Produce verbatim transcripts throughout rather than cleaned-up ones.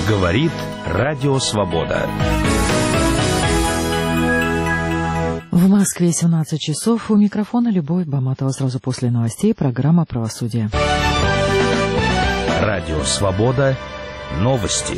Говорит Радио Свобода. В Москве семнадцать часов. У микрофона Любовь Баматова. Сразу после новостей программа «Правосудие». Радио Свобода. Новости.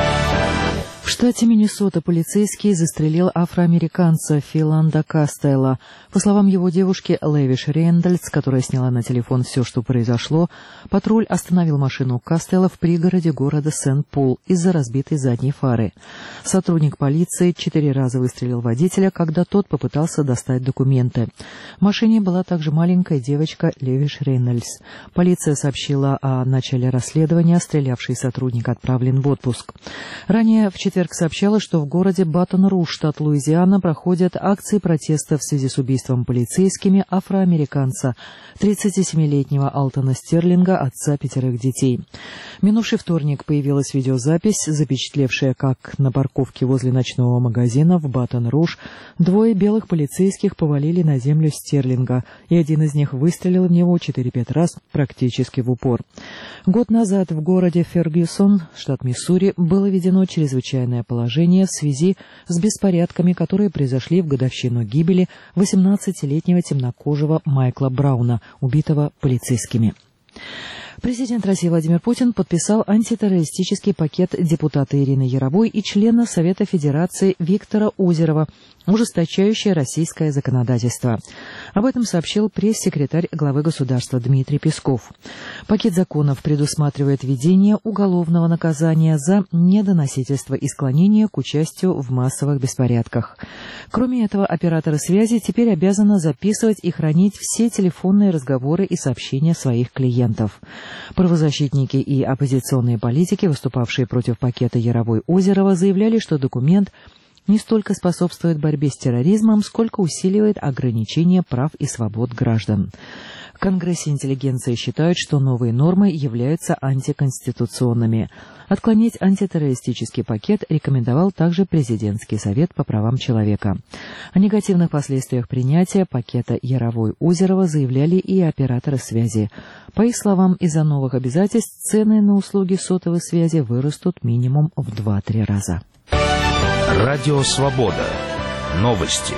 В штате Миннесота полицейский застрелил афроамериканца Филанда Кастелла. По словам его девушки Левиш Рэндальс, которая сняла на телефон все, что произошло, патруль остановил машину Кастелла в пригороде города Сент-Пол из-за разбитой задней фары. Сотрудник полиции четыре раза выстрелил в водителя, когда тот попытался достать документы. В машине была также маленькая девочка Левиш Рэндальс. Полиция сообщила о начале расследования. Стрелявший сотрудник отправлен в отпуск. Ранее в четверг сообщалось, что в городе Батон-Руж, штат Луизиана, проходят акции протеста в связи с убийством полицейскими афроамериканца, тридцатисемилетнего Алтона Стерлинга, отца пятерых детей. Минувший вторник появилась видеозапись, запечатлевшая, как на парковке возле ночного магазина в Батон-Руж двое белых полицейских повалили на землю Стерлинга, и один из них выстрелил в него четыре-пять раз практически в упор. Год назад в городе Фергюсон, штат Миссури, было введено чрезвычайное положение в связи с беспорядками, которые произошли в годовщину гибели восемнадцатилетнего темнокожего Майкла Брауна, убитого полицейскими. Президент России Владимир Путин подписал антитеррористический пакет депутата Ирины Яровой и члена Совета Федерации Виктора Озерова, ужесточающее российское законодательство. Об этом сообщил пресс-секретарь главы государства Дмитрий Песков. Пакет законов предусматривает введение уголовного наказания за недоносительство и склонение к участию в массовых беспорядках. Кроме этого, операторы связи теперь обязаны записывать и хранить все телефонные разговоры и сообщения своих клиентов. Правозащитники и оппозиционные политики, выступавшие против пакета Яровой-Озерова, заявляли, что документ не столько способствует борьбе с терроризмом, сколько усиливает ограничение прав и свобод граждан. В Конгрессе интеллигенции считают, что новые нормы являются антиконституционными. Отклонить антитеррористический пакет рекомендовал также Президентский совет по правам человека. О негативных последствиях принятия пакета Яровой-Озерова заявляли и операторы связи. По их словам, из-за новых обязательств цены на услуги сотовой связи вырастут минимум в два-три раза. Радио Свобода. Новости.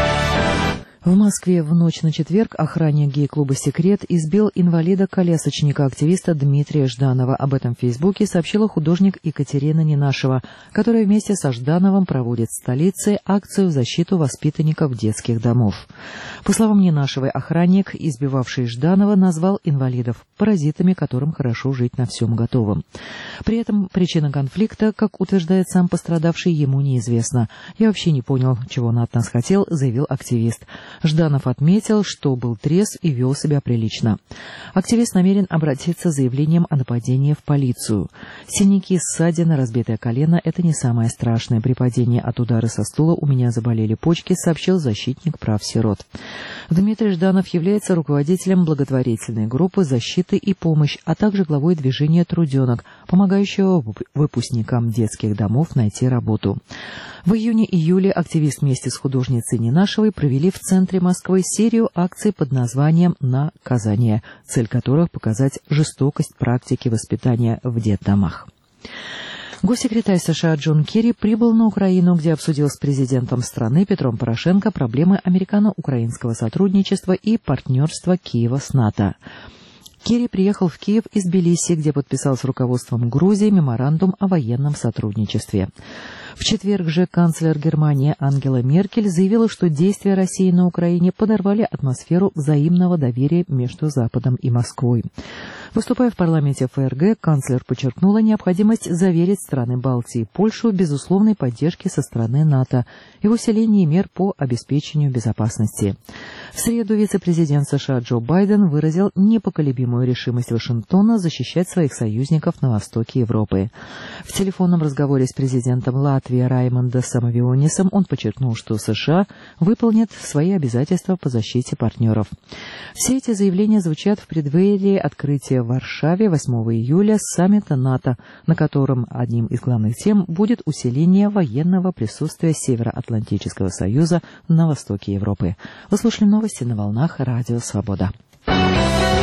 В Москве в ночь на четверг охранник гей-клуба «Секрет» избил инвалида-колясочника-активиста Дмитрия Жданова. Об этом в Фейсбуке сообщила художник Екатерина Ненашева, которая вместе со Ждановым проводит в столице акцию в защиту воспитанников детских домов. По словам Ненашевой, охранник, избивавший Жданова, назвал инвалидов паразитами, которым хорошо жить на всем готовом. При этом причина конфликта, как утверждает сам пострадавший, ему неизвестна. «Я вообще не понял, чего он от нас хотел», — заявил активист. Жданов отметил, что был трезв и вел себя прилично. Активист намерен обратиться с заявлением о нападении в полицию. Синяки, ссадины, разбитое колено – это не самое страшное. При падении от удара со стула у меня заболели почки, сообщил защитник прав сирот. Дмитрий Жданов является руководителем благотворительной группы «Защиты и помощь», а также главой движения «Труденок», помогающего выпускникам детских домов найти работу. В июне-июле активист вместе с художницей Ненашевой провели в центре Москвы серию акций под названием «Наказание», цель которых – показать жестокость практики воспитания в детдомах. Госсекретарь США Джон Керри прибыл на Украину, где обсудил с президентом страны Петром Порошенко проблемы американо-украинского сотрудничества и партнерства Киева с НАТО. Керри приехал в Киев из Тбилиси, где подписал с руководством Грузии меморандум о военном сотрудничестве. В четверг же канцлер Германии Ангела Меркель заявила, что действия России на Украине подорвали атмосферу взаимного доверия между Западом и Москвой. Выступая в парламенте ФРГ, канцлер подчеркнула необходимость заверить страны Балтии и Польшу в безусловной поддержке со стороны НАТО и в усилении мер по обеспечению безопасности. В среду вице-президент США Джо Байден выразил непоколебимую решимость Вашингтона защищать своих союзников на востоке Европы. В телефонном разговоре с президентом Латвии Раймондом Самовионисом он подчеркнул, что США выполнят свои обязательства по защите партнеров. Все эти заявления звучат в преддверии открытия в Варшаве восьмого июля саммита НАТО, на котором одним из главных тем будет усиление военного присутствия Североатлантического союза на востоке Европы. Вы слушали новости на волнах Радио Свобода.